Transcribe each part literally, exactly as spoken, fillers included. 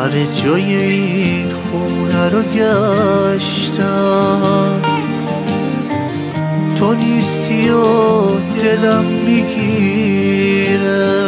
هر جای این خونه رو گشتم، تو نیستی و دلم میگیره،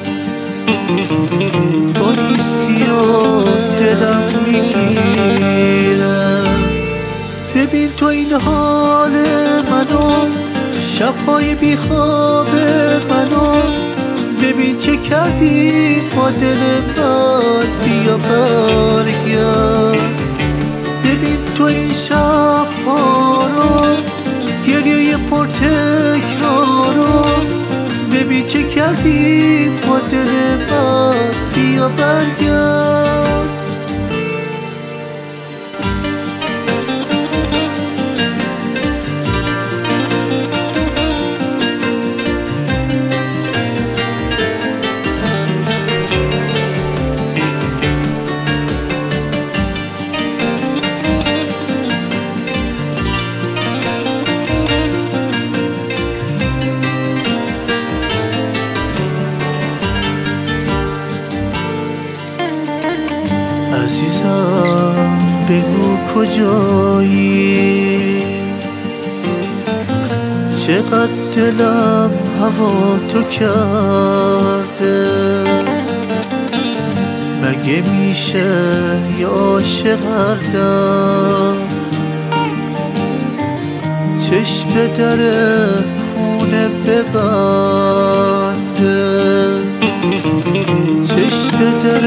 تو نیستی و دلم میگیره. ببین تو این حال منو، شبهای بیخواب منو، ببین چه کردی با دل من، بیا برگرد. ببین تو این شبها رو، گریه پر تکرارو، ببین چه کردی با دل من، بیا برگرد. عزیزم بگو کجایی، چقدر دلم هوا تو کرده، مگه میشه یا عاشق هر دم چشم در خونه ببنده، چشم در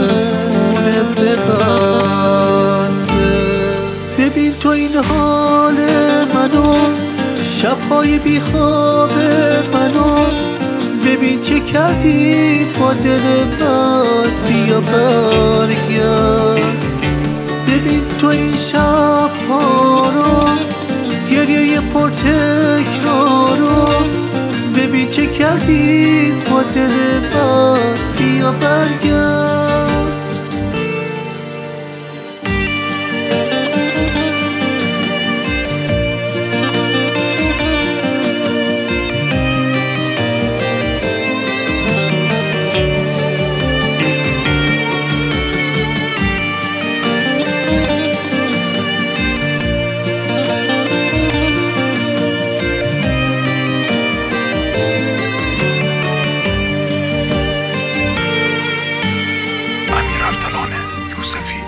ببنده. ببین تو این حال منو، شبهای بیخواب منو، ببین چه کردی با دل من، بیا برگرد. ببین تو این شبها رو، گریه پر تکرارو، ببین چه کردی با دل من، بیا برگرد. یوسفی